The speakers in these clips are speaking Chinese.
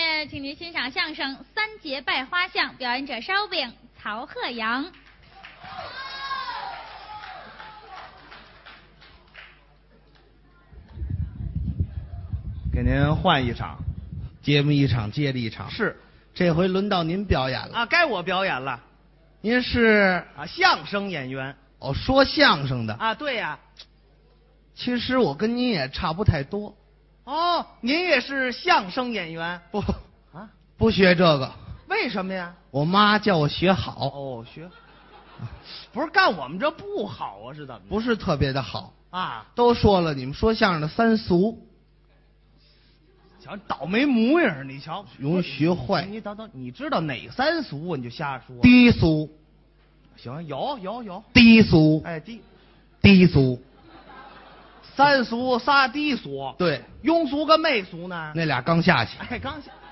面，请您欣赏相声《三节拜花巷》，表演者烧饼、曹鹤阳。 给您换一场， 节目一场接着一场。 是， 这回轮到您表演了啊，该我表演了。 您是啊，相声演员。 哦，说相声的啊，对呀。 其实我跟您也差不太多。 哦，您也是相声演员？ 不啊， 不学这个。 为什么呀？ 我妈叫我学好。 哦，学，不是干我们这不好啊，是怎么？ 不是特别的好啊。 都说了，你们说相声的三俗。 瞧，倒霉模样，你瞧， 容易学坏。 你等等，你知道哪三俗？你就瞎说。 低俗。 行，有。 低俗。 哎， 低俗。 三俗仨低俗。 对。 庸俗跟媚俗呢？ 那俩刚下去。 哎，刚下。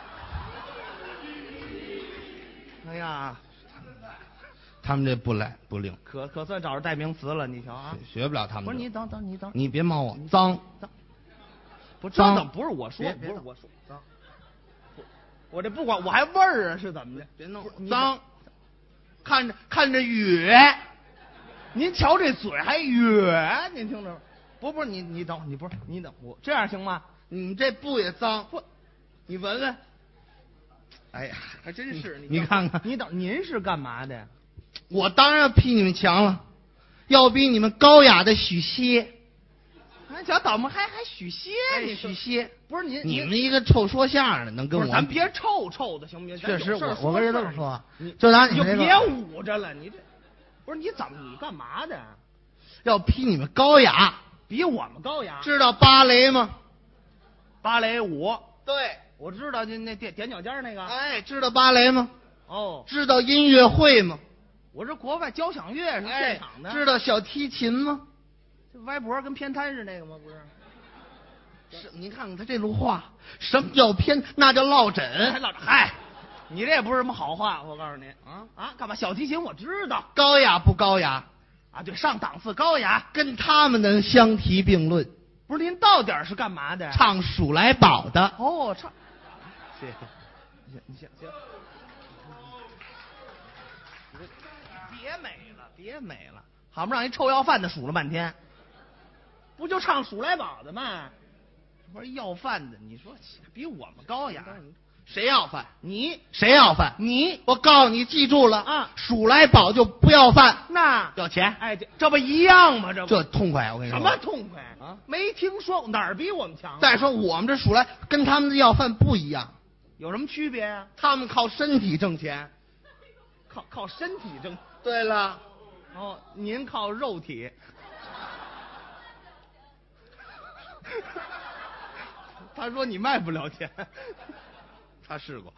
哎呀， 他们这不灵， 可算找着代名词了。你瞧啊， 学不了他们。 不是你等， 你别骂我脏。 不是脏，不是我说，不是我说脏。我这不管，我还味儿啊，是怎么的？ 别弄脏，看着远。 您瞧这嘴还远，您听着。不是你等，你等我这样行吗？ 你们这布也脏， 不， 你闻闻。 哎呀，还真是你看看， 你等，您是干嘛的？ 我当然比你们强了，要比你们高雅的许歇。 咱瞧，倒霉还许歇，你许歇不是你们一个臭说相声的能跟我？ 咱别臭的行不行？ 确实，我跟人这么说， 就拿你就别捂着了，你这不是你怎么你干嘛的？ 要比你们高雅， 比我们高雅。 知道芭蕾吗？ 芭蕾舞， 对， 我知道那踮脚尖那个。 哎，知道芭蕾吗？ 哦， 知道音乐会吗？ 我这国外交响乐是现场的。 知道小提琴吗？ 这歪脖跟偏瘫是那个吗？不是。 是，您看看他这路话，什么叫偏？那叫落枕。 嗨，你这也不是什么好话，我告诉你啊，干嘛？小提琴我知道， 高雅不高雅？ 啊，对，上档次高雅， 跟他们能相提并论。 不是您到底是干嘛的？ 唱数来宝的。 哦，唱。谢谢，行。别美了，好不让一臭要饭的数了半天，不就唱数来宝的吗？不是要饭的，你说比我们高雅， 谁要饭？ 你谁要饭？ 你， 我告诉你，记住了啊！ 数来宝就不要饭， 那要钱。 哎，这不一样吗？ 这痛快，我跟你说。 什么痛快啊？没听说哪儿比我们强？ 再说我们这数来跟他们的要饭不一样， 有什么区别啊？ 他们靠身体挣钱， 靠身体挣。 对了， 哦，您靠肉体。他说你卖不了钱。 他试过。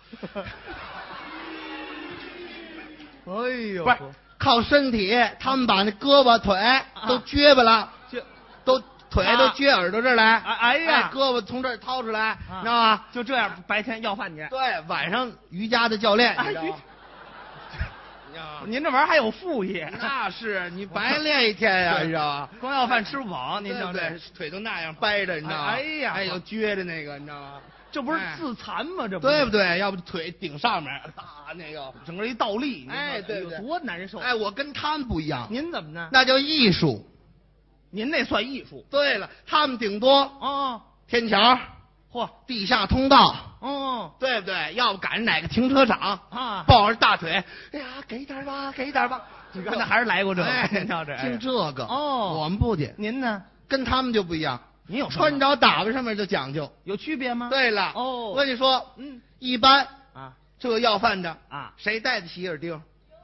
哎呦， 不是靠身体，他们把那胳膊腿都撅巴了，都腿都撅耳朵这儿来。 哎呀， 胳膊从这儿掏出来，你知道吗？ 就这样，白天要饭去。 对，晚上瑜伽的教练，你知道吗？ 您这玩意儿还有副业？ 那是你白练一天呀，你知道吧？ 光要饭吃不饱，您对对，腿都那样掰着，你知道吗？ 哎呀， 还有撅着那个，你知道吗？ 这不是自残吗？这对不对？要不腿顶上面，那个整个一倒立， 哎，对对， 多难受！ 哎，我跟他们不一样。 您怎么呢？ 那叫艺术。 您那算艺术。 对了，他们顶多天桥， 嚯， 地下通道，对不对？要不赶上哪个停车场啊， 抱着大腿，哎呀，给点吧，给点吧。 你刚才还是来过这个， 听这个我们不去。 您呢？ 跟他们就不一样。 您有穿着打扮上面就讲究， 有区别吗？ 对了，我跟你说，一般啊， 这个要饭的啊， 谁戴得起耳钉？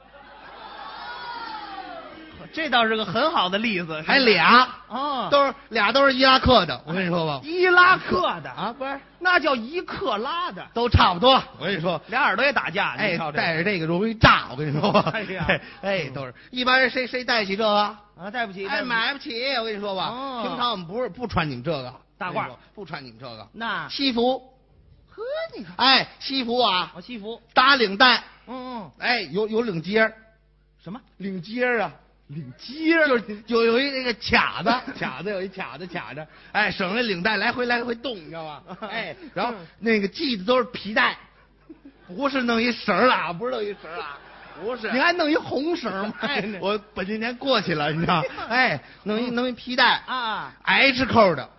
这倒是个很好的例子， 还俩都是伊拉克的，我跟你说吧， 伊拉克的啊，不是， 那叫一克拉的， 都差不多。我跟你说， 俩耳朵也打架， 哎，戴着这个容易炸，我跟你说吧， 哎呀， 哎，都是一般人谁戴起这个啊？戴不起， 哎，买不起。我跟你说吧，平常我们不穿你们这个大褂， 不穿你们这个， 那西服， 呵，你看， 哎，西服啊， 西服打领带， 哎， 有领结， 什么领结啊？ 领结就是有一那个卡子有一卡子卡着，哎，省得领带来回动，你知道吗？哎，然后那个系的都是皮带，不是弄一绳了，不是弄一绳了，不是。 你还弄一红绳吗？ 哎，我本命年过去了，你知道？哎，弄一皮带啊 ，H 扣的。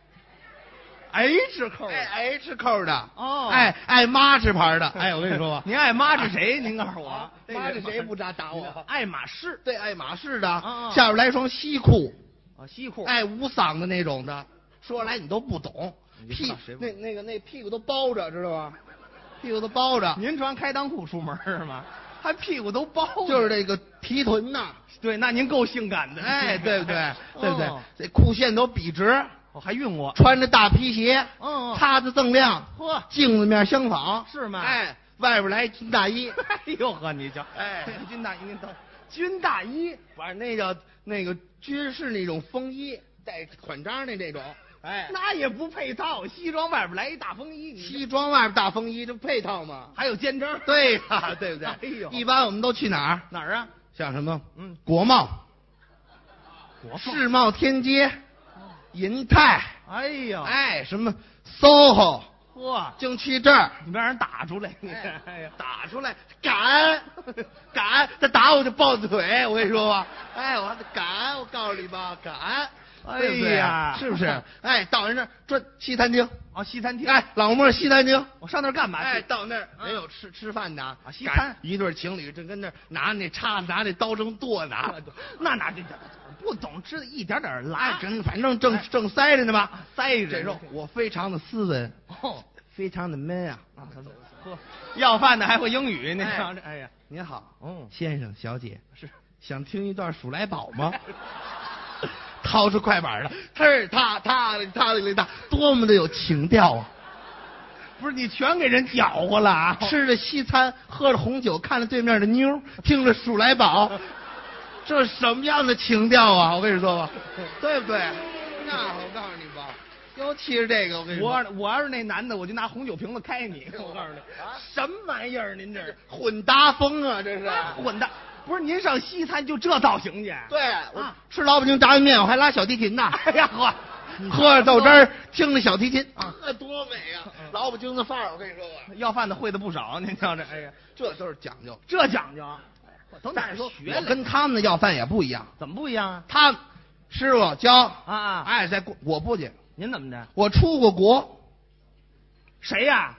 H 扣， 哎 ，H 扣的哦， 哎，爱马仕牌的，哎，我跟你说吧， 您爱妈是谁？您告诉我， 马仕谁不打我？ 爱马仕， 对，爱马仕的， 嗯下边来双西裤， 啊，西裤， 哎，无嗓的那种的，说来你都不懂，屁谁不懂那屁股都包着，知道吗？屁股都包着， 您穿开裆裤出门是吗？还屁股都包着， 就是这个提臀呐， 对，那您够性感的， 哎，对不对？对不对哦？ 这裤线都笔直， 我还运过， 穿着大皮鞋， 嗯擦子锃亮， 呵， 镜子面相仿， 是吗？ 哎，外边来军大衣， 哎呦呵，你瞧， 哎， 军大衣，您等，军大衣， 不是那叫那个军事那种风衣，带款章的那种，哎， 那也不配套，西装外边来一大风衣， 西装外边大风衣，这不配套吗？ 还有肩章， 对呀，对不对？ 哎呦一般我们都去哪儿？ 哪儿啊？ 像什么？ 嗯， 国贸、 国世贸天阶、银泰， 哎呦， 哎，什么 SOHO、 呵， 京区这儿你别让人打出来，你哎哎呀， 打出来，敢，他打我就抱腿，我跟你说吧，哎，我还得敢，我告诉你吧，敢，对不对哎呀是不是？哎，到人那儿转西餐厅， 啊，西餐厅， 哎，老莫西餐厅。 我上那儿干嘛哎， 去？ 到那儿没有吃饭的啊西餐一对情侣正跟那儿拿那叉子，拿那刀正剁呢， 那哪这不懂吃的一点点哎拉，， 反正正塞着呢吧， 塞着这肉我非常的斯文， 哦， 非常的 man 啊。 呵，要饭的还会英语，那哎瞧这，哎呀， 您好， 嗯先生小姐， 是想听一段数来宝吗？掏出快板了，他多么的有情调啊！ 不是你全给人搅和了啊？ 吃着西餐，喝着红酒，看着对面的妞，听着数来宝，这什么样的情调啊！我跟你说吧，对不对？那我告诉你吧，尤其是这个，我跟你说， 我要是那男的，我就拿红酒瓶子开你。我告诉你，什么玩意儿？您这是混搭风啊，这是混蛋！不是您上西餐就这造型去？ 对，我吃老北京炸酱面，我还拉小提琴呢。 哎呀呵， 喝着豆汁儿，听着小提琴， 啊多美啊！老北京的范儿，我跟你说吧， 要饭的会的不少，您瞧这，哎呀， 这都是讲究。 这讲究。等哪但是说， 学来？ 我跟他们的要饭也不一样。 怎么不一样啊？ 他师傅教啊哎，我不去， 您怎么着？ 我出过国谁呀？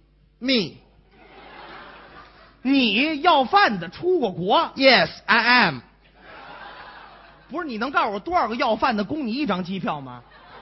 ，me 你要饭的出过国？ yes I am。 不是，你能告诉我多少个要饭的供你一张机票吗？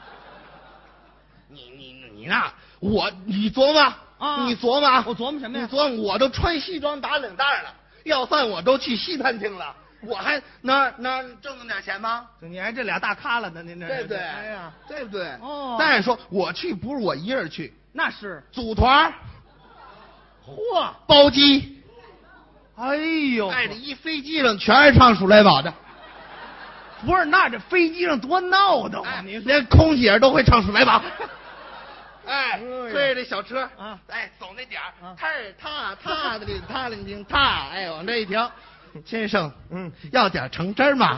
你那你琢磨啊你琢磨啊， 我琢磨什么呀你琢磨，我都穿西装打领带了，要饭我都去西餐厅了，我还那挣那点钱吗？ 你还这俩大咖了呢，您这对不对？ 哎呀， 对不对？ 哦但是说我去不是我一人去， 那是， 组团嚯， 包机， 哎呦， 哎，这一飞机上全是唱数来宝的， 不是，那这飞机上多闹腾啊！ 哎， 你说连空姐都会唱数来宝。哎， 呀推着这小车啊哎，走那点儿啊， 踏的踏领经踏，哎，往这一停，先生， 嗯， 要点橙汁儿吗？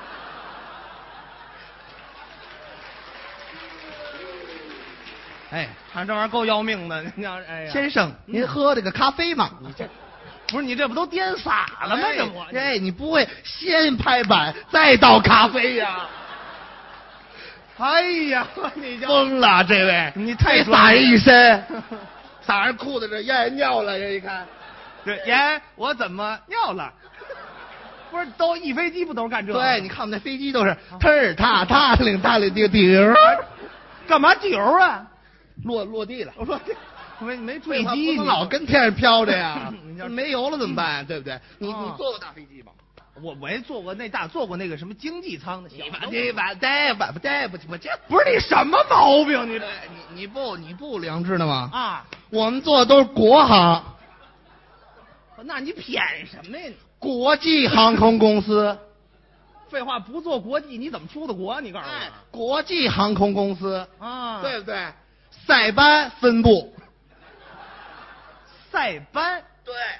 哎， 看这玩意儿够要命的，您要哎呀， 先生，您喝这个咖啡吗？你这不是你这不都颠洒了吗？这不， 哎，你不会先拍板再倒咖啡呀？ 哎呀，你疯了，这位， 你太撒人一身，撒人裤子这验尿了，这一看， 对，爷，我怎么尿了？不是，都一飞机不都是干这个？ 对，你看我们那飞机都是踏领顶， 干嘛丢啊？ 落地了。 我说没坠废话机， 不能老跟天上飘着呀你要， 没油了怎么办？对不对？你哦坐过大飞机吗？ 我没坐过坐过那个什么经济舱的小的。 我这不是你什么毛病？你这你不良知的吗？ 啊？ 我们坐的都是国航， 那你谝什么呀？ 国际航空公司， 废话，不坐国际你怎么出的国？你告诉哎我， 国际航空公司， 啊？ 对不对？塞班分部， 塞班， 对，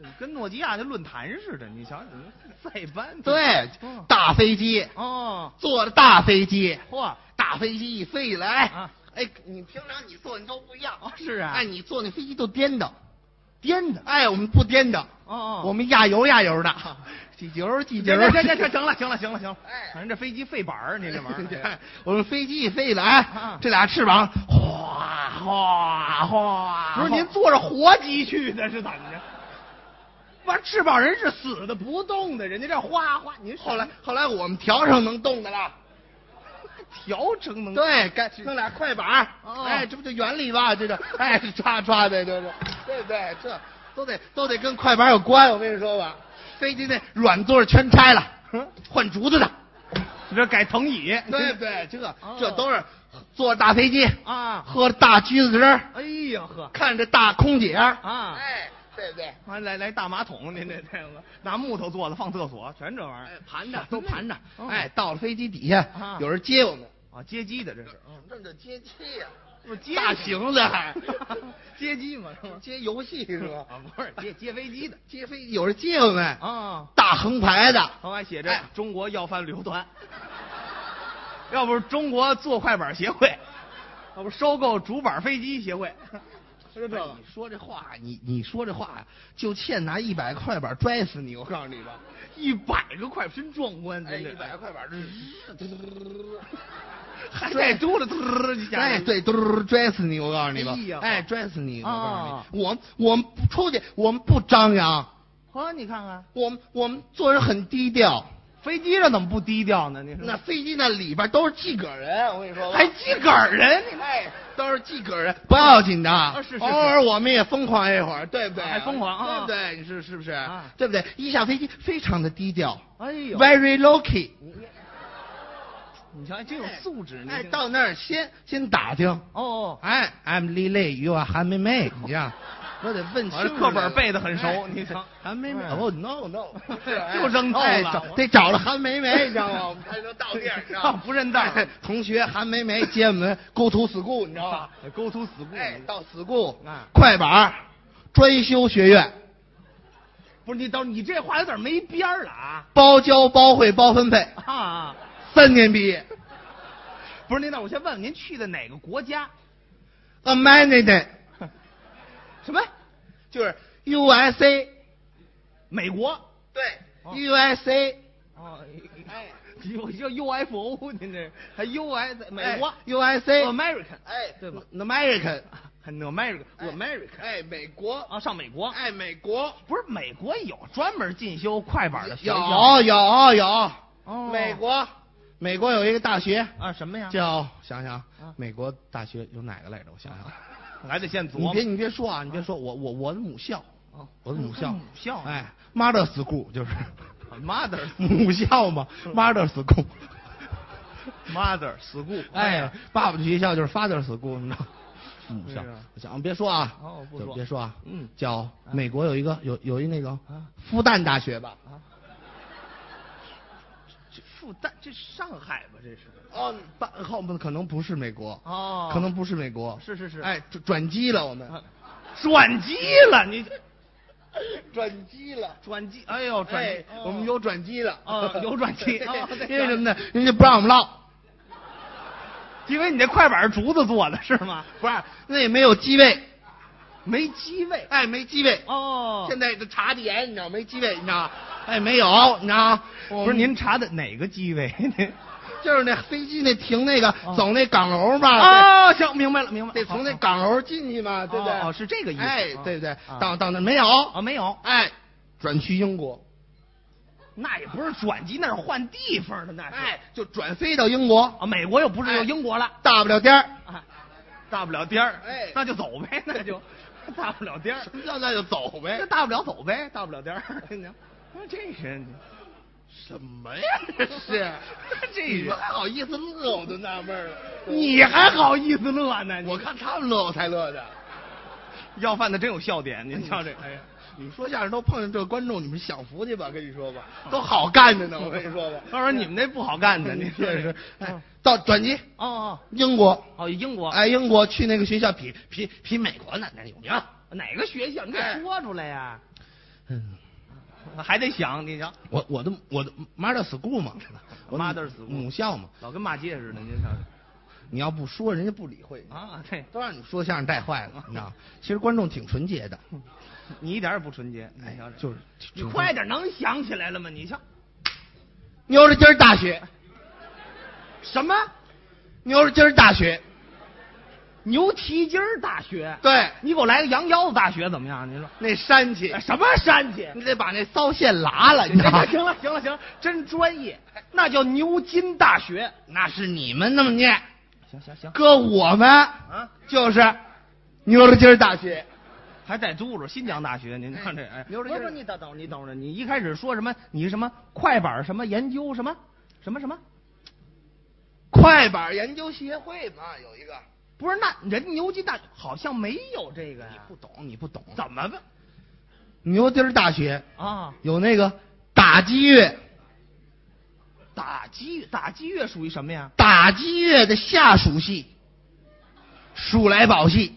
跟诺基亚那论坛似的，你瞧，塞班。 对，大飞机哦， 坐着大飞机， 嚯， 大飞机一飞起来， 啊， 哎，你平常你坐你都不一样是啊， 哎，你坐那飞机都颠的， 颠的， 哎，我们不颠的， 哦， 我们压油的，挤油， 这行了，哎，反正这飞机费板儿，你这玩意儿， 我们飞机一飞起来，这俩翅膀哗哗哗， 不是您坐着活机去的，是怎么着？完翅膀人是死的不动的，人家这哗哗，您后来我们调成能动的了。 调成能对，该弄俩快板哎，这不就原理吧？这个，哎，抓的，对不对？这都得跟快板有关。我跟你说吧，飞机那软座全拆了，换竹子的， 这改藤椅， 对不对？这都是坐大飞机啊， 喝着大橘子汁儿， 哎呀呵， 看着大空姐啊， 哎，对不对？ 完来大马桶，您这拿木头做的放厕所，全这玩意儿， 盘着都盘着，哎，到了飞机底下，有人接我们。 啊，接机的这是， 这叫接机呀， 大型的还接机嘛，是吗？ 接游戏是吧？ 啊，不是接飞机的， 接飞机有人接我们啊， 大横排的， 旁边写着“中国要饭旅游团”，要不是中国做快板协会，要不收购主板飞机协会， 就这个。你说这话，你说这话呀，就欠拿100快板拽死你！我告诉你吧 ，100个快真壮观，真的 ，100个快板， 还带嘟了嘟一下， 哎，对，嘟拽死你！我告诉你吧，哎，拽死你！我告诉你，我们不出去，我们不张扬。 呵，你看看， 我们做人很低调。 飞机上怎么不低调呢？你说那飞机那里边都是自个儿人，我跟你说， 还自个儿人， 哎，都是自个儿人，不要紧的。 是， 偶尔我们也疯狂一会儿，对不对？ 还疯狂， 对不对？你是不是？对不对？一下飞机非常的低调， 哎呦 ，very low-key。 你瞧，真有素质。 哎，到那儿先打听。 哦， 哎 ，I'm 李磊，you are 韩梅梅，你这样，我得问清楚。 课本背得很熟，你瞧， 韩梅梅，哦 no， 又扔透了， 得找了韩梅梅，你知道吗？我们才能到地儿，你知道吗？ 不认道。 同学韩梅梅接我们 go to school， 你知道吧 ？go to school， 哎，到 school， 快板专修学院。 不是你这话有点没边儿了啊！ 包教包会包分配啊 ，3年毕业。 不是您，那我先问问您去的哪个国家 ？American， 什么？ 就是 USA， 美国。 对 ，USA。 哦，哎，我叫 UFO， 您这还 US 美国 USA，American， 哎，对吧 ？American，American， 哎，美国啊，上美国， 哎，美国不是美国有专门进修快板的学校？有， 哦， 美国有一个大学啊，什么呀？ 叫想想，美国大学有哪个来着？我想想， 还得先琢磨。 你别说啊，你别说，我的母校，我的母校，哎 ，Mother School 就是 Mother 母校嘛 ，Mother School，Mother School， 哎，爸爸的学校就是 Father School， 你知道。母校，想别说啊， 不说， 别说啊，叫美国有一个有一那个复旦大学吧， 复旦这上海吧这是？ 哦，后可能不是美国哦， 可能不是美国， 是， 哎，转机了我们， 转机了你， 转机了， 哎呦转机， 我们有转机了， 有转机， 因为什么呢？人家不让我们唠。 因为你这快板是竹子做的是吗？ 不是，那也没有机位， 没机位， 哎，没机位哦。 现在这查点，你知道没机位，你知道？哎，没有，你知道？ 不是您查的哪个机位？ 就是那飞机那停那个走那岗楼嘛。 哦，行，明白了， 得从那岗楼进去嘛，对不对？ 哦，是这个意思。 哎，对不对？到那没有没有。 哎，转去英国。 那也不是转机，那是换地方的，那是。 哎，就转飞到英国啊，美国又不是有英国了， 大不了颠儿， 大不了颠儿， 哎， 那就走呗，那就大不了颠儿。 什么叫那就走呗？ 那大不了走呗，大不了颠儿。这是什么呀？这你们还好意思乐，我都纳闷了。 你还好意思乐呢？ 我看他们乐，我才乐的。 要饭的真有笑点，您瞧这，哎呀。 你们说相声都碰见这个观众，你们享福去吧，跟你说吧，都好干着呢。我跟你说吧， 他说你们那不好干的，你确实。哎，到转机英国英国， 哎，英国去那个学校比美国那有名。 哪个学校？你得说出来呀。 还得想，你瞧， 我的 mother school 嘛，我 mother school 母校嘛， 老跟骂街似的，您瞧你要不说，人家不理会啊，对， 都让你说相声带坏了，你知道吗？其实观众挺纯洁的， 你一点也不纯洁，你瞧， 就是你快点，能想起来了吗？你瞧， 牛肉筋儿大学， 什么牛肉筋儿大学， 牛蹄筋儿大学？ 对， 你给我来个羊腰子大学怎么样？您说那山去， 什么山去？ 你得把那骚线拉了，你知道吗？ 行了，行了，行了，真专业，那叫牛津大学。 那是你们那么念， 行， 搁我们啊， 就是牛肉筋儿大学。 还带猪肉，新疆大学，您看这，哎， 牛肉筋儿不是你等着，你一开始说什么？你什么快板什么研究什么快板研究协会嘛，有一个。 不是，那人牛津大好像没有这个呀。 你不懂， 怎么吧？ 牛津儿大学啊， 有那个打击乐， 打击乐属于什么呀？ 打击乐的下属系，数来宝系。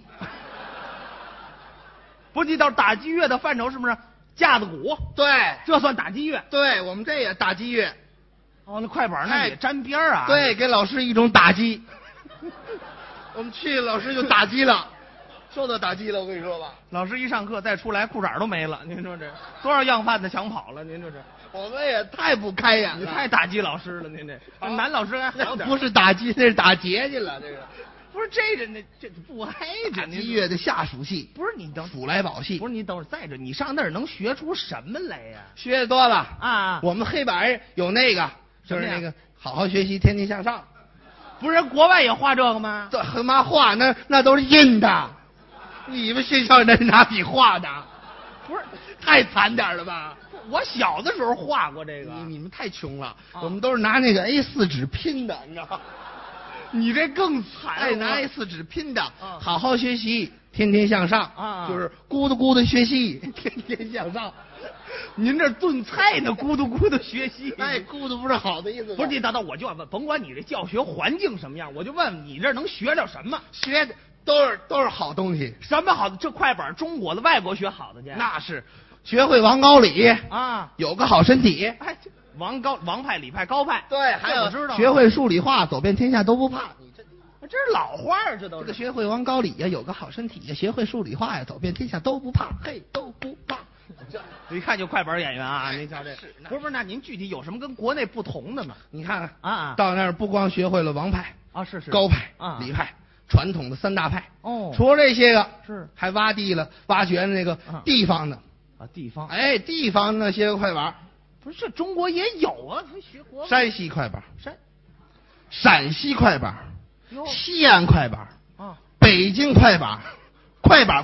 不是，你到打击乐的范畴是不是？架子鼓， 对， 这算打击乐。 对我们这也打击乐。 哦，那快板那也沾边儿啊。 对，给老师一种打击。我们去，老师就打击了，受到打击了。我跟你说吧， 老师一上课再出来，裤衩都没了。您说这多少样贩子抢跑了？您说这， 我们也太不开眼了， 你太打击老师了。您这男老师还好点， 不是打击，那是打劫去了。这个不是这人，这不挨着。 打击乐的下属系， 不是你等数来宝系， 不是你等会儿再者，你上那儿能学出什么来呀？ 学的多了啊！ 我们黑板有那个，就是那个好好学习，天天向上。 不是国外也画这个吗？ 这他妈画那都是印的，你们学校那是拿笔画的？ 不是， 太惨点了吧？ 我小的时候画过这个。 你们太穷了，我们都是拿那个 A4 纸拼的，你知道吗？ 你这更惨， 哎，拿 A4 纸拼的，好好学习，天天向上啊， 就是咕嘟咕嘟学习，天天向上。 您这炖菜呢，咕嘟咕嘟学习。 哎，咕嘟不是好的意思吗？ 不是，你等等，我就问，甭管你这教学环境什么样，我就问问你这能学着什么？ 学的都是好东西。 什么好的？这快板，中国的、外国学好的去？ 那是学会王高李啊， 有个好身体。 哎，王派、李派、高派， 对，还有我知道。 学会数理化，走遍天下都不怕。你这是老话儿，这都是。 这个学会王高李呀，有个好身体呀，学会数理化呀，走遍天下都不怕，嘿，都不怕。 这一看就快板演员啊！您瞧这，不是，那您具体有什么跟国内不同的吗？ 你看啊， 到那儿不光学会了王派啊，是高派啊， 李派，传统的三大派。 哦， 除了这些个， 是还挖掘那个地方的啊，地方。 哎，地方那些个快板， 不是这中国也有啊？他学国山西快板， 陕西快板，西安快板啊， 北京快板，快板。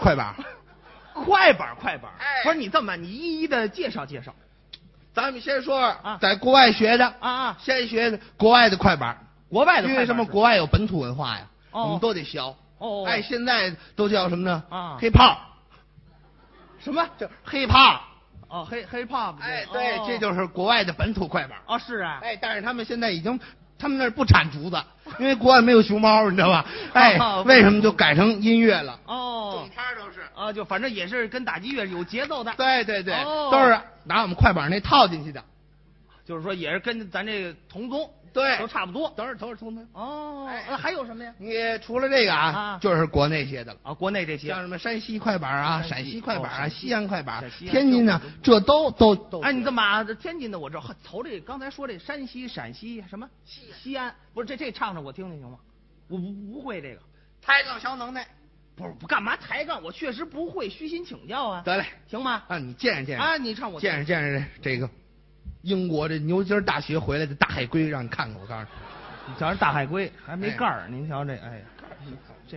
不是你这么办，你一一的介绍介绍。 咱们先说在国外学的先学国外的快板， 国外的因为什么？国外有本土文化呀，我们都得学。 哦， 哎，现在都叫什么呢 ？hiphop。什么？ 叫 hiphop。 哦，hiphop。 哎，对，这就是国外的本土快板。 哦，是啊。 哎，但是他们现在他们那儿不产竹子，因为国外没有熊猫，你知道吧？哎，为什么就改成音乐了？ 哦， 整拍都是啊，就反正也是跟打击乐有节奏的。 对，都是拿我们快板那套进去的， 就是说也是跟咱这个同宗， 对， 都差不多， 都是同宗。 哦，那还有什么呀？ 你除了这个就是国内些的了啊，国内这些像什么山西快板啊、陕西快板啊、西安快板、天津呢，这都。 哎，你这么天津的我知道，头这刚才说这山西、陕西什么西安，不是这唱唱我听听行吗？我不会这个抬杠小能耐， 不干嘛抬杠，我确实不会，虚心请教啊。 得嘞， 行吗？ 啊，你见识啊，你唱我见识这个英国这牛津大学回来的大海龟，让你看看，我告诉你， 你瞧这大海龟还没盖儿，您瞧这，哎，这，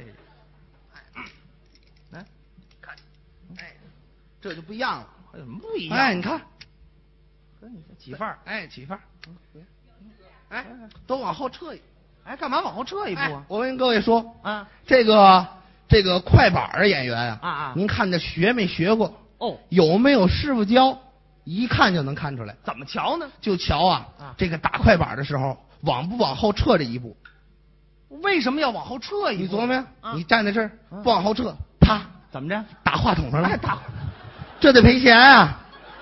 来看，哎，这就不一样了， 有什么不一样？ 哎，你看， 起范儿， 哎，起范儿，哎，都往后撤一， 哎，干嘛往后撤一步啊？ 我跟各位说啊， 这个快板演员您看这学没学过？ 哦， 有没有师傅教？一看就能看出来。 怎么瞧呢？ 就瞧这个打快板的时候，往不往后撤这一步？ 为什么要往后撤一步？ 你琢磨呀，你站在这儿不往后撤，啪， 怎么着？ 打话筒上了， 打， 这得赔钱啊！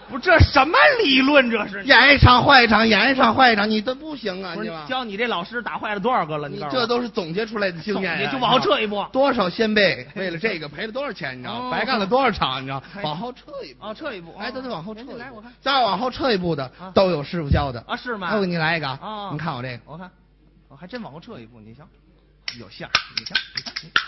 不，这什么理论？这是演一场坏一场，演一场坏一场，你这不行啊！ 不是你吧教你这老师打坏了多少个了？ 你告诉我这都是总结出来的经验呀！ 你就往后撤一步。 多少先辈为了这个赔了多少钱？你知道吗？白干了多少场？你知道？往后撤一步啊，撤一步。 哎，都得往后撤一步。 来，我看。 再往后撤一步的都有师傅教的啊，是吗？ 我给你来一个啊！ 你看我这个， 我看，我还真往后撤一步，你瞧，有相，你瞧，你看，你。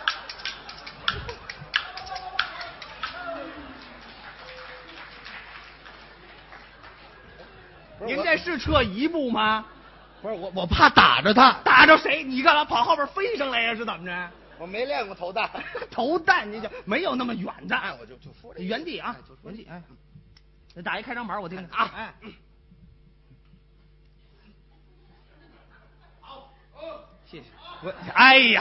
您这是撤一步吗？ 不是我怕打着他， 打着谁？你干嘛跑后边飞上来呀？是怎么着？ 我没练过投弹， 投弹你就没有那么远的。 哎，我就说这原地啊，原地哎，你打一开场板我听听啊，哎，好，谢谢。我哎呀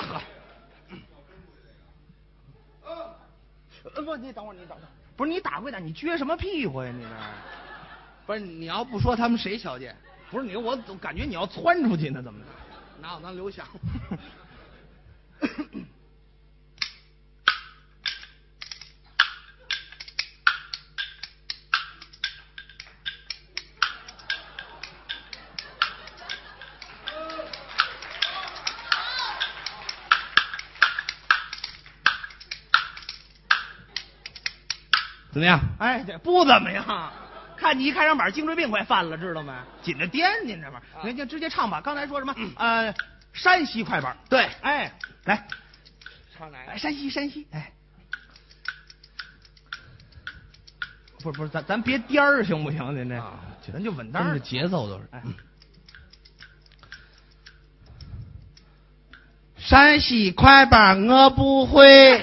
呵，不，你等会儿，不是你打归打，你撅什么屁股呀？你这。 不是你要不说他们谁瞧见？ 不是你，我总感觉你要窜出去呢，怎么着？ 拿我当刘翔。 怎么样？哎，这不怎么样。看你一开场板，颈椎病快犯了，知道吗？紧着颠，您这玩意儿，您就直接唱吧。刚才说什么？山西快板。对，哎，来， 唱哪个？ 山西，哎，不是，咱别颠儿行不行？您这，咱就稳当的节奏都是。 哎， 山西快板我不会，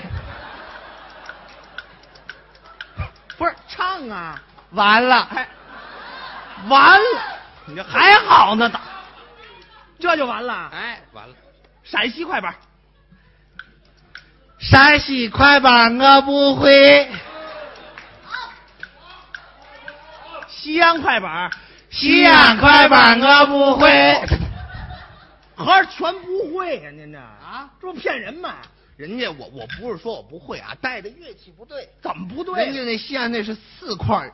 不是唱啊。 完了， 完了，你这还好呢，这就完了。 哎，完了。 陕西快板， 山西快板我不会。 西安快板， 西安快板我不会。 合着全不会呀？您这啊， 这不骗人吗？ 人家我不是说我不会啊，带的乐器不对。 怎么不对？ 人家那西安那是4块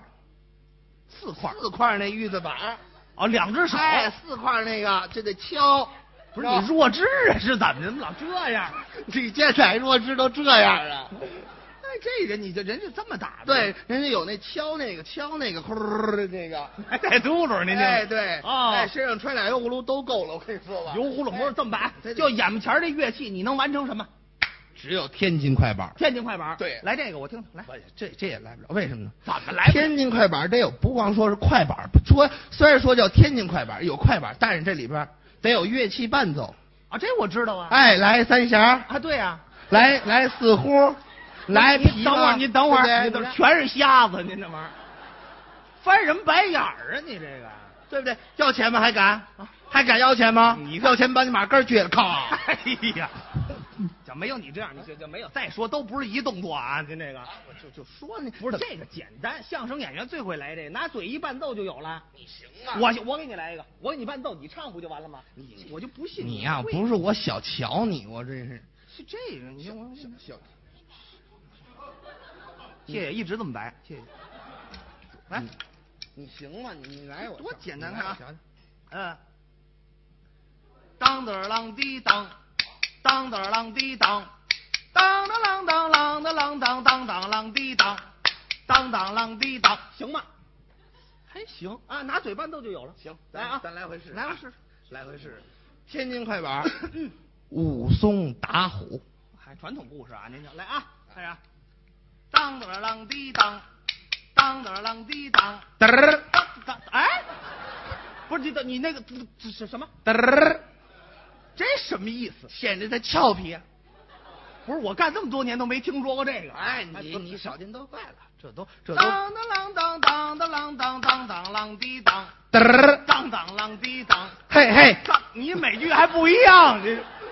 那玉子板哦，2只手， 哎，4块那个就得敲。 不是你弱智啊？是怎么的？老这样？ 你现在弱智都这样啊？ 哎，这人你就人家这么打的？ 对，人家有那敲那个，呼的那个， 还带嘟噜，您这哎对哦， 哎身上穿俩油葫芦都够了，我跟你说吧。 油葫芦不是这么摆，就眼巴前这乐器，你能完成什么？ 只有天津快板。 天津快板， 对， 来这个我听听，来， 这也来不了，为什么呢？ 怎么来？ 天津快板得有，不光说是快板，虽然说叫天津快板，有快板，但是这里边得有乐器伴奏啊，这我知道啊。 哎，来3弦啊，对呀， 来4胡，来琵琶。 你等会儿，你全是瞎子，您这玩意儿翻什么白眼儿啊？你这个对不对？要钱吗？还敢？还敢要钱吗？ 你要钱把你马根撅了，咔！ 哎呀！就没有你这样，你就没有。再说都不是一动作啊，您这个， 我就说你不是这个简单，相声演员最会来这个，拿嘴一伴奏就有了。 你行啊？ 我给你来一个，我给你伴奏，你唱不就完了吗？我就不信你呀，不是我小瞧你，我真是这个，你看我小， 谢谢，一直这么白，谢谢。来， 你行吗？你来，我多简单啊！ 嗯， 当的啷滴当。当当啷滴当，当当啷当啷的啷当当当啷滴当，当当啷滴当，行吗？还行啊，拿嘴伴奏就有了。 行， 来啊， 咱来回试， 来回试， 来回试。天津快板，武松打虎， 还传统故事啊，您就来啊，开始。当当啷滴当，当当啷滴当， 嘚儿， 哎，不是你那个这是什么？ 嘚儿。 这什么意思？ 显得他俏皮啊！ 不是我干这么多年都没听说过这个。 哎，你少见多怪了，这都当当啷当当当啷当当当啷滴当， 嘚儿当当啷滴当， 嘿嘿， 你每句还不一样，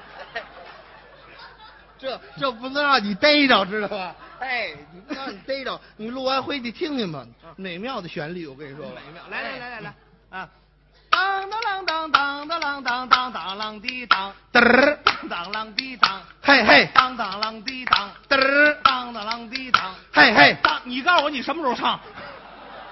这不能让你逮着，知道吧？哎，你不能让你逮着，你录完回去听听吧，美妙的旋律，我跟你说， 美妙。来啊！当当啷当当当啷当当当啷滴当， 嘚儿当当啷滴当， 嘿嘿， 当当啷滴当， 嘚儿当当啷滴当， 嘿嘿。 你告诉我你什么时候唱？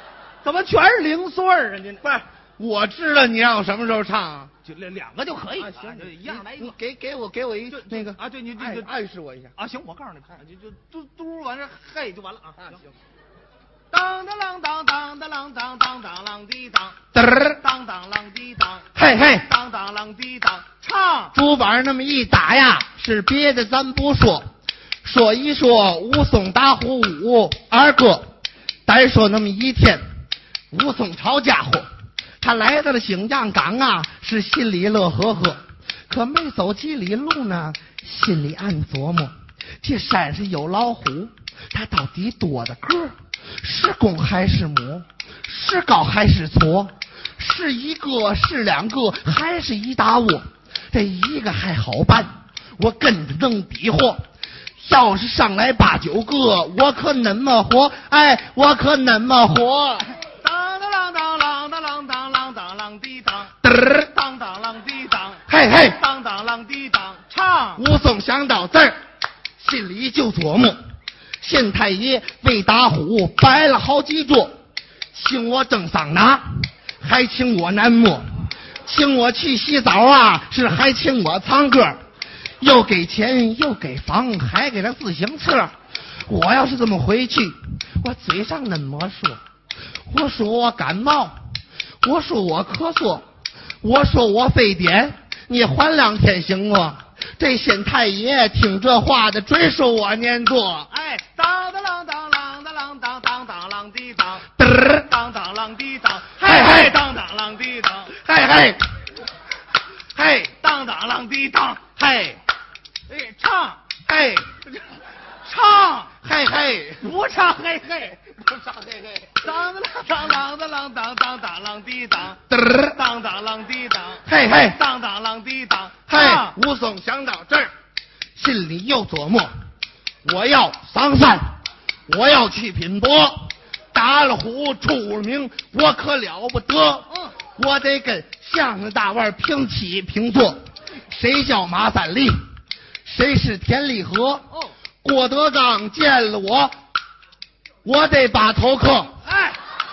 怎么全是零碎儿啊？您不是，我知道你让我什么时候唱啊？ 就两个就可以， 行， 就一样来一个。 你给我一那个啊，对，你暗示我一下啊。行，我告诉你，就嘟嘟完事嘿就完了啊。行。当当啷当当当啷当当当啷滴当， 嘚儿当当啷滴当， 嘿嘿， 当当啷滴当，唱。 竹板那么一打呀，是别的咱不说，说一说武松打虎武二哥，单说那么一天，武松吵家伙，他来到了荥阳岗啊，是心里乐呵呵，可没走几里路呢，心里暗琢磨，这山上有老虎，他到底多的个？是公还是母？是高还是矬？是一个是两个还是一大窝？这一个还好办，我跟着能比划。要是上来8、9个，我可那么活，哎，我可那么活。 当当啷当啷当啷当啷当啷滴当， 嘚儿， 当当啷滴当， 嘿嘿， 当当啷滴当，唱。 武松想到这儿，心里就琢磨。县太爷为打虎摆了好几桌，请我蒸桑拿，还请我男模，请我去洗澡啊，是还请我唱歌，又给钱又给房，还给了自行车。我要是这么回去，我嘴上那么说，我说我感冒，我说我咳嗽，我说我非典，你缓2天行吗？这县太爷听这话的，追说我念错。 哎，当当啷当啷当啷当当当啷滴当， 嘚儿， 当当啷滴当， 嘿嘿， 当当啷滴当， 嘿嘿，嘿， 当当啷滴当， 嘿， 哎，唱， 嘿， 唱， 嘿嘿， 不唱嘿嘿， 不唱嘿嘿， 当当啷当啷当当当啷滴当， 嘚儿， 当当啷滴当， 嘿嘿， 当当啷滴当， 嘿唱。 武松想到这儿，心里又琢磨，我要上山，我要去拼搏，打了虎出了名，我可了不得。我得跟相声大腕平起平坐，谁叫马三立，谁是田立和，郭德纲见了我，我得把头磕。 哎，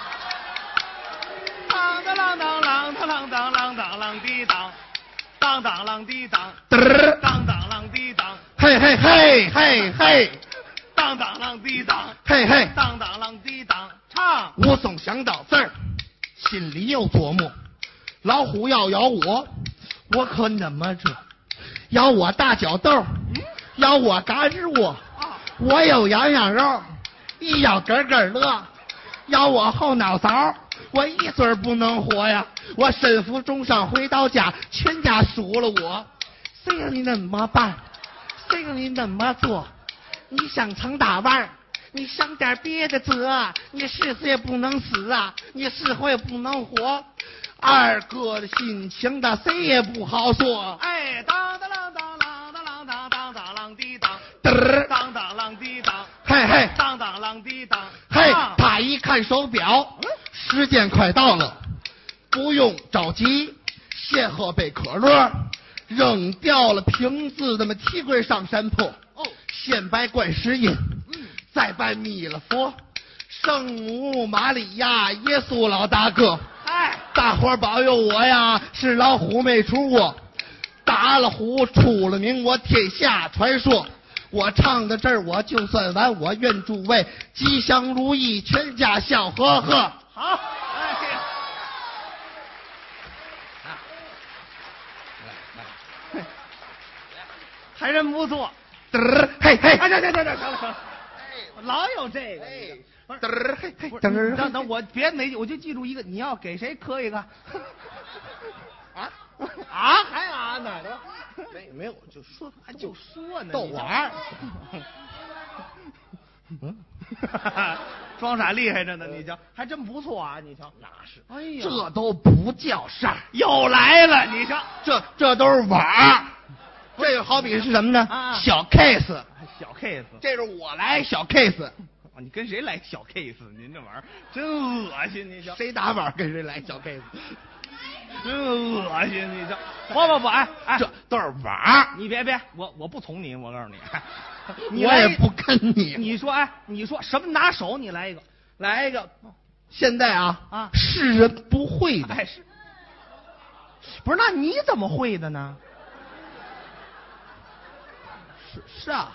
当当啷当啷当啷当啷当啷滴当，当当啷滴当， 嘚儿， 当当啷滴当， 嘿嘿嘿嘿嘿， 当当啷滴当， 嘿嘿。 当当啷滴当，唱。 武松想到这儿，心里又琢磨，老虎要咬我，我可那么着，咬我大脚豆，咬我嘎吱窝，我有痒痒肉，一咬咯咯乐，咬我后脑勺，我一嘴不能活呀！我身负重伤回到家，全家数了我，谁让你那么办？谁让你那么做？你想成大腕儿，你想点别的辙，你是死也不能死啊，你是活也不能活。二哥的心情的谁也不好说。 哎，当当啷当啷当啷当当当啷滴当， 嘚儿， 当当啷滴当， 嘿嘿当当啷滴当， 嘿唱， 他一看手表，时间快到了，不用着急，先喝杯可乐，扔掉了瓶子，那么提柜上山坡。先拜观世音，再拜弥勒佛，圣母玛利亚，耶稣老大哥。 哎， 大伙儿保佑我呀，是老虎没出窝，打了虎出了名，我天下传说。我唱到这儿我就算完，我愿诸位吉祥如意，全家笑呵呵。 好，哎，谢谢。还真不错。 嘚儿嘿嘿， 哎，行，行了，老有这个。不是嘚儿嘿嘿， 不是嘚儿等我别没，我就记住一个，你要给谁磕一个？ 啊啊，还啊呢？ 没有，就说就说呢， 逗玩儿。 装傻厉害着呢，你瞧，还真不错啊，你瞧。 那是， 哎呀， 这都不叫事儿， 又来了，你瞧， 这都是玩儿。这个好比是什么呢？ 啊小 case， 小 case。 这是我来小 case， 你跟谁来小 case？您这玩意儿真恶心，你瞧， 谁打板跟谁来小 case， 真恶心，你瞧。不，哎， 这都是玩儿。 你别，我不从你，我告诉你， 我也不跟你。 你说，哎，你说什么拿手？你来一个， 现在世人不会的。 哎，是，不是？那你怎么会的呢？ 是啊，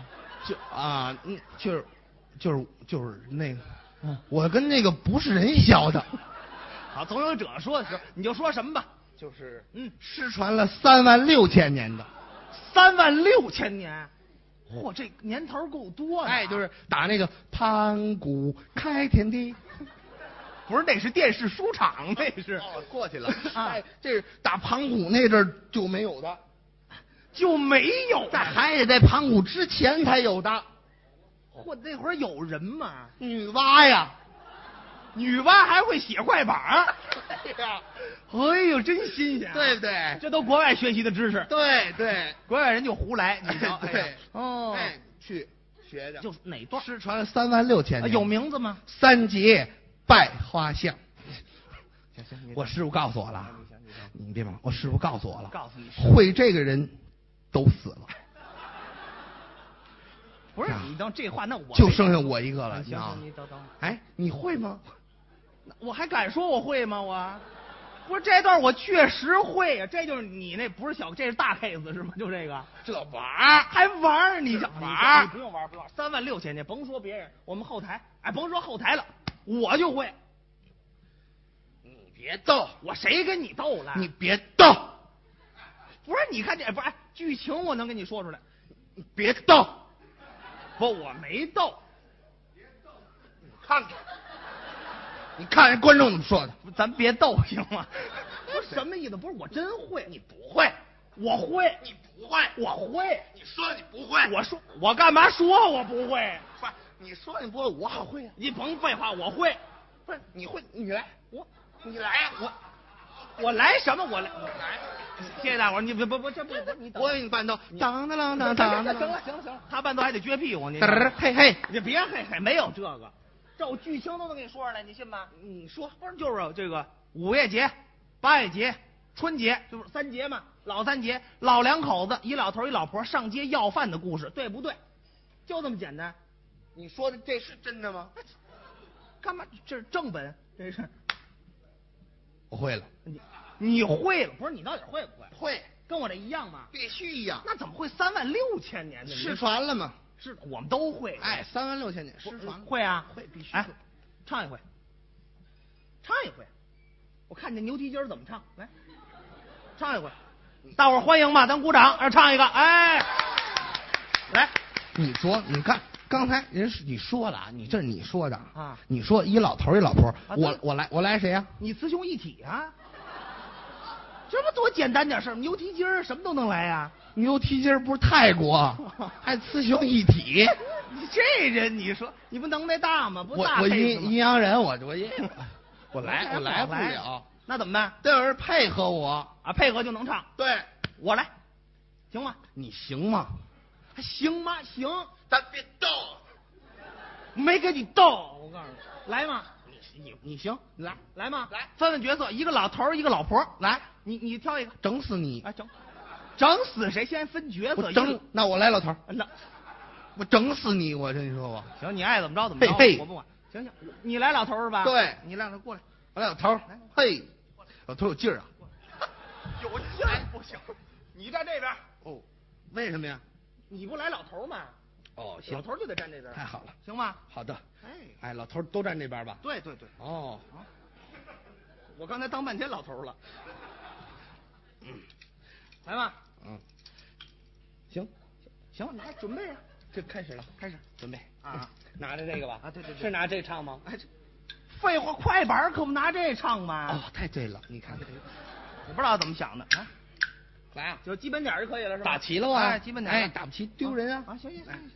就是那个，我跟那个不是人学的。 好，总有者说的时候，你就说什么吧。 就是失传了36000年的 ，36000年，嚯，这年头够多的。 哎，就是打那个盘古开天地， 不是，那是电视书场，那是过去了。哎，这是打盘古那阵儿就没有的， 就没有， 在还得在盘古之前才有的。 嚯，那会儿有人吗？ 女娲呀， 女娲还会写快板儿。哎呦，真新鲜， 对不对？ 这都国外学习的知识。 对对， 国外人就胡来，你瞧。 对， 哦， 哎，去学的， 就是哪段失传了36000年， 有名字吗 ？3节拜花像。 行， 我师傅告诉我了，你别忙，我师傅告诉我了， 告诉你， 会这个人都死了。 不是你等这话，那我就剩下我一个了。 行，你等。 哎，你会吗？ 我还敢说我会吗？我不是这段我确实会呀，这就是你那不是小，这是大 case 是吗？就这个， 这玩儿还玩儿？你玩儿？ 你不用玩，36000年，甭说别人，我们后台，哎，甭说后台了，我就会。 你别逗， 我谁跟你斗了？ 你别斗。 不是，你看这不是剧情，我能跟你说出来。 你别斗。 不，我没斗。 你看人观众怎么说的？ 咱别斗行吗？不是什么意思？不是我真会， 你不会， 我会， 你不会， 我会。 你说你不会， 我说我干嘛说我不会？ 不是你说你不会，我好会啊！ 你甭废话，我会。 不是你会，你来，你来呀！ 我来什么？我来。谢谢大伙儿，你不，这不你等。 我给你伴奏，当当当当当。 行了，他伴奏还得撅屁股，你。 嘿嘿， 你别嘿嘿，没有这个。照剧情都能给你说出来，你信吗？ 你说， 不是就是这个5月节、8月节、春节，就是3节嘛。老3节，老两口子，一老头一老婆上街要饭的故事，对不对？就这么简单。 你说的这是真的吗？ 干嘛？这是正本，这是。 我会了。 你会了？不是你到底会不会？ 会， 跟我这一样吗？ 必须一样。 那怎么会36000年呢？ 失传了吗？ 是我们都会。 哎，36000年失传会啊， 会必须。 哎，唱一回，我看见牛蹄筋怎么唱，来，唱一回，大伙儿欢迎吧，咱鼓掌，唱一个，哎，来， 你说，你看刚才你说了啊，这是你说的啊， 你说一老头一老婆，我来谁呀？ 你雌雄一体啊，这不多简单点事儿，牛蹄筋什么都能来呀。 牛蹄筋不是泰国，还雌雄一体。 你这人，你说你不能耐大吗？不大我阴阳人，我来不了。 那怎么办？ 得有人配合我啊，配合就能唱。 对， 我来，行吗？ 你行吗？ 还行吗？行， 咱别斗。 没跟你斗，我告诉你，来吗？ 你行，你来吗？ 来， 分角色，一个老头一个老婆， 来， 你挑一个， 整死你！ 啊，整死谁？先分角色， 那我来老头， 那我整死你！我跟你说吧， 行，你爱怎么着怎么着，我不管。行，你来老头是吧？ 对， 你让他过来， 我来老头，嘿，老头有劲儿啊， 有劲儿不行，你站这边。 哦，为什么呀？ 你不来老头吗？ 哦，行， 老头就得站这边。 太好了， 行吗？ 好的。哎，老头都站这边吧？ 对。 哦， 我刚才当半天老头了。来吧。 行， 你还准备啊？ 这开始了，准备啊！ 拿着这个吧？ 啊，对， 是拿这唱吗？ 哎，废话，快板可不拿这唱吗？ 哦，太对了，你看， 我不知道怎么想的啊。 来啊， 就基本点就可以了，是吧？ 打齐了吧？ 哎，基本点。 哎，打不齐丢人啊！ 啊，行，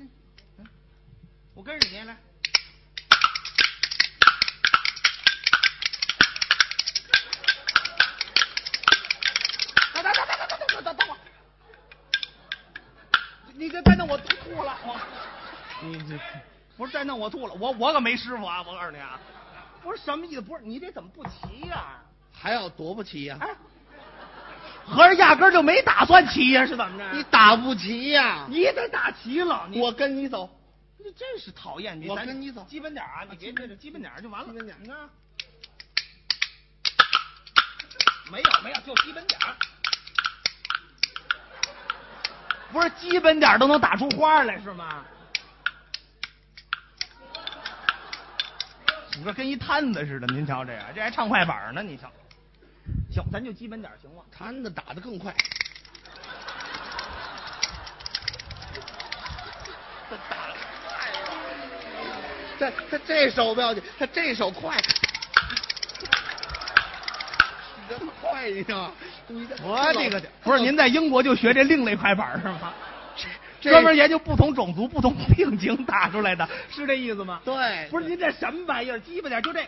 我跟着你来。等会儿，你这再弄我吐了，你这不是再弄我吐了，我可没师傅啊！我告诉你啊，不是什么意思？不是你这怎么不齐呀？ 还要多不齐呀？ 哎，合着压根就没打算齐呀？是怎么着？ 你打不齐呀？ 你得打齐了。 我跟你走， 你真是讨厌你！ 我跟你走， 基本点啊！你别这基本点就完了。基本点，你看，没有，就基本点。不是基本点都能打出花来是吗？你说跟一摊子似的，您瞧这样，这还唱快板呢，你瞧。行，咱就基本点行吗？ 摊子打得更快。他这手不要紧，他这手快，你这么快你知道吗？ 我这个不是您在英国就学这另类快板是吗？专门研究不同种族、不同病情打出来的，是这意思吗？ 对， 不是您这什么玩意儿？基本点就这，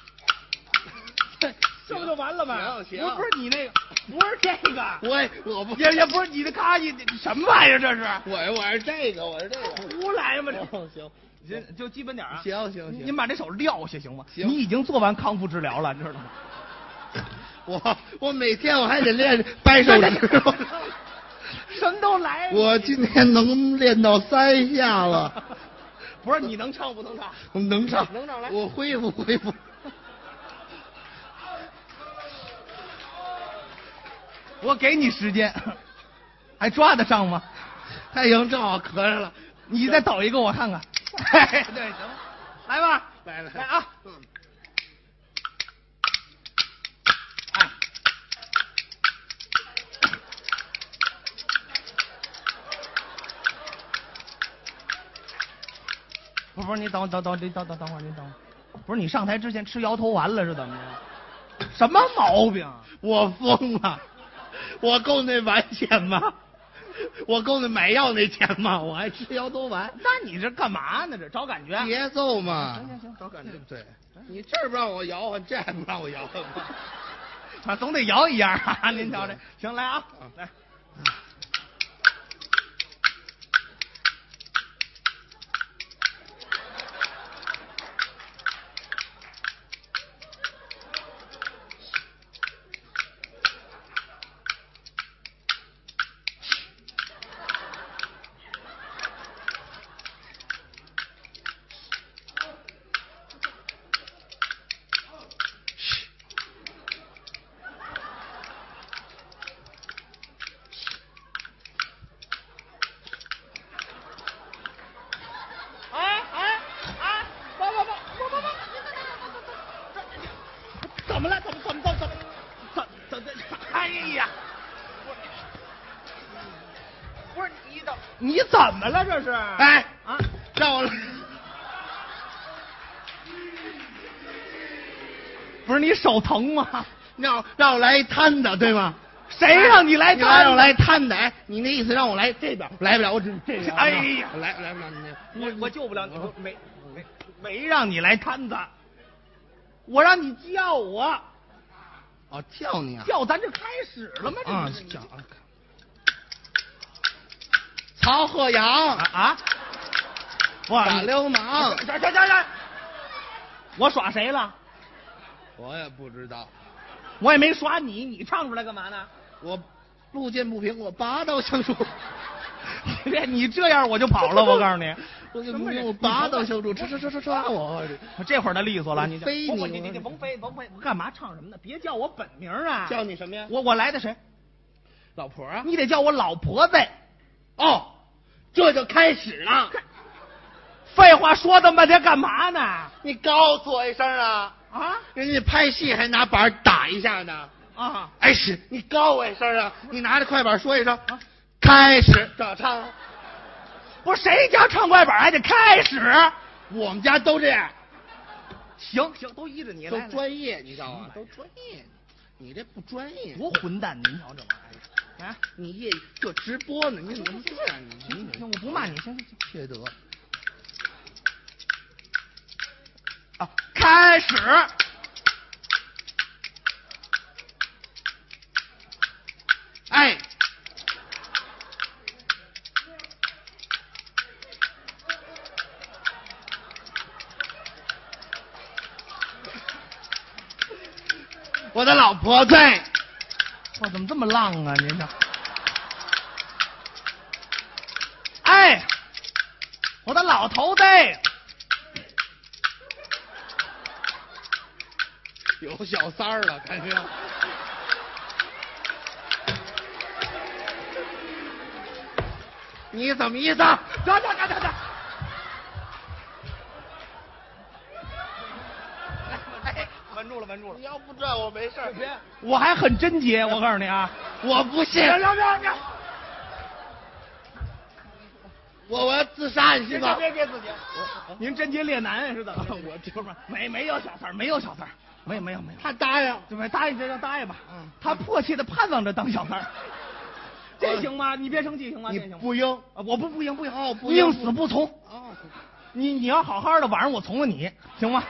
这不就完了吗？ 行， 不是你那个，不是这个， 我不也不是你的卡，你什么玩意儿这是？ 我是这个， 胡来嘛这。 行。 行，就基本点啊！ 行， 您把这手撂下行吗？ 行， 你已经做完康复治疗了，知道吗？我每天我还得练掰手指， 什么都来。 我今天能练到3下了。 不是你能唱不能唱？ 能唱来。 我恢复。 我给你时间，还抓得上吗？ 太阳正好咳上了， 你再抖一个我看看。对，行，来吧， 来啊！哎，不是，你等会儿，您等会儿。不是你上台之前吃摇头丸了是怎么着？什么毛病？ 我疯了！我够那丸钱吗？我够那买药那钱吗？我还吃摇头丸。 那你这干嘛呢？这找感觉？ 节奏嘛。 行，找感觉。 对，你这儿不让我摇晃，这还不让我摇晃吗？ 他总得摇一样啊！您瞧这，行，来啊，来。你怎么了这是？ 哎啊，让我不是你手疼吗？ 让我来一摊子对吗？ 谁让你来摊子？ 让我来摊子？哎，你那意思让我来这边？来不了，我只这边。 哎呀， 来不了你，我救不了你，没让你来摊子，我让你叫我。 哦，叫你啊？ 叫咱就开始了吗？ 啊，叫。曹鹤阳啊！ 耍流氓！ 这！我耍谁了？ 我也不知道， 我也没耍你，你唱出来干嘛呢？ 我路见不平，我拔刀相助。 你这样我就跑了，我告诉你， 我拔刀相助，抓我！ 这会儿他利索了，你飞你甭飞，干嘛唱什么呢？别叫我本名啊！ 叫你什么呀？ 我来的谁？ 老婆啊！ 你得叫我老婆子。 哦，这就开始了。 废话说这么半天干嘛呢？ 你告诉我一声啊！ 啊！ 人家拍戏还拿板打一下呢。 啊！ 哎是，你告我一声啊！你拿着快板说一声，开始这唱。 不是谁家唱快板还得开始？ 我们家都这样。 行，都依着你来。都专业，你知道吗？都专业。你这不专业， 多混蛋！您瞧这玩意儿啊！ 你业余这直播呢，你怎么这样？ 行，我不骂你，行， 缺德。 啊，开始。 哎。我的老婆在。 我怎么这么浪啊？您这。哎，我的老。 老头子， 有小三儿了，感觉。你怎么意思？ 这。稳住了。 你要不这我没事儿。 别，我还很贞洁，我告诉你啊， 我不信。 行， 我要自杀，你信吗？ 别自己。您贞洁烈男是怎么？我这不是没有小三儿，没有。没有。 他答应， 对，答应就答应吧。他迫切的盼望着当小三儿。这行吗？你别生气行吗？ 你这行吗？ 不应， 我不应。 哦，不宁死不从。 哦， 你要好好的，晚上我从了你，行吗？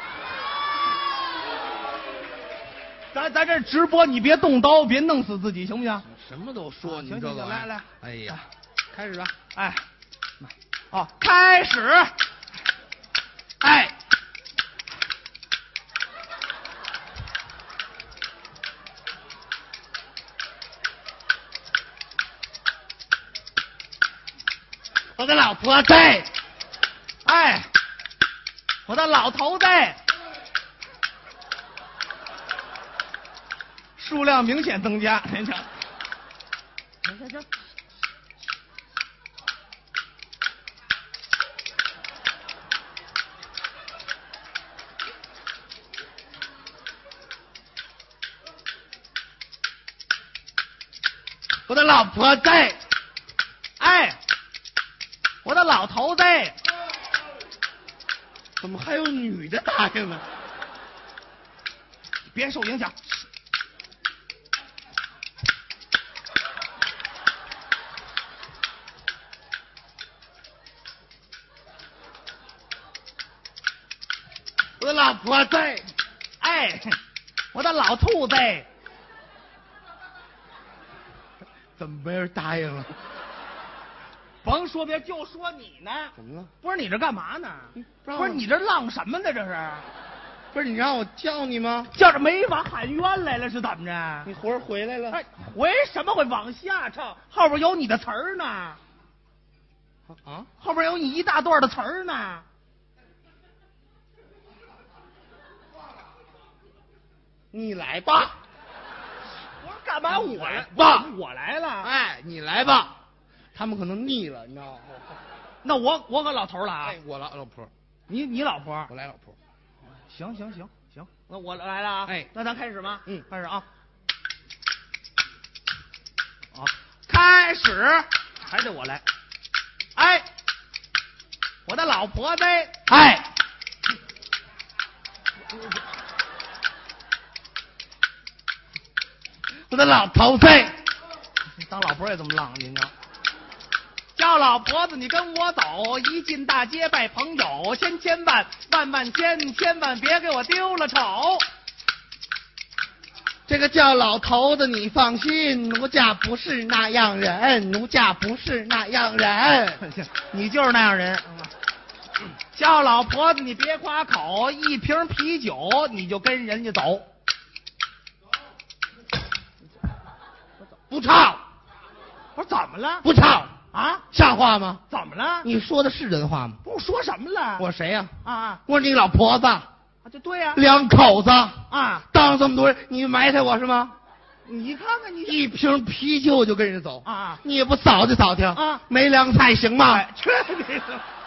咱这直播，你别动刀，别弄死自己，行不行？ 什么都说，你行， 这个来， 哎呀，开始吧。 哎，开始。哎， 我的老婆在。 哎，我的老头子。数量明显增加，您瞧。行。 我的老婆在。 哎，我的老头子。 怎么还有女的答应呢？ 别受影响。 我的老婆在。 哎，我的老兔子。 怎么没人答应了？ 甭说别，就说你呢。 怎么了？ 不是你这干嘛呢？ 不不是你这浪什么呢？这是？ 不是你让我叫你吗？ 叫着没法喊冤来了是怎么着？ 你活儿回来了？ 哎，回什么回？往下唱，后边有你的词儿呢。 啊？ 后边有你一大段的词儿呢。 你来吧。 我说干嘛我来吧？ 我来了。 哎，你来吧。他们可能腻了，你知道吗？ 那我可老头了啊！ 哎，我老婆， 你老婆， 我来老婆。 行，那我来了啊！ 哎， 那咱开始吗？开始啊！开始，还得我来。哎，我的老婆子。 哎，我的老头子。 当老婆也这么浪，您瞧。叫老婆子，你跟我走，一进大街拜朋友，千万千万别给我丢了丑。 这个叫老头子，你放心，奴家不是那样人，奴家不是那样人。 你就是那样人。叫老婆子，你别夸口，一瓶啤酒你就跟人家走。 不唱。 我说怎么了？ 不唱啊？ 像话吗？ 怎么了？ 你说的是人话吗？ 不说什么了？ 我谁呀？ 啊， 我说你老婆子。 就对呀。 两口子啊， 当这么多人，你埋汰我是吗？ 你看看你一瓶啤酒就跟人走啊， 你也不扫听扫听啊， 没凉菜行吗？ 去你的！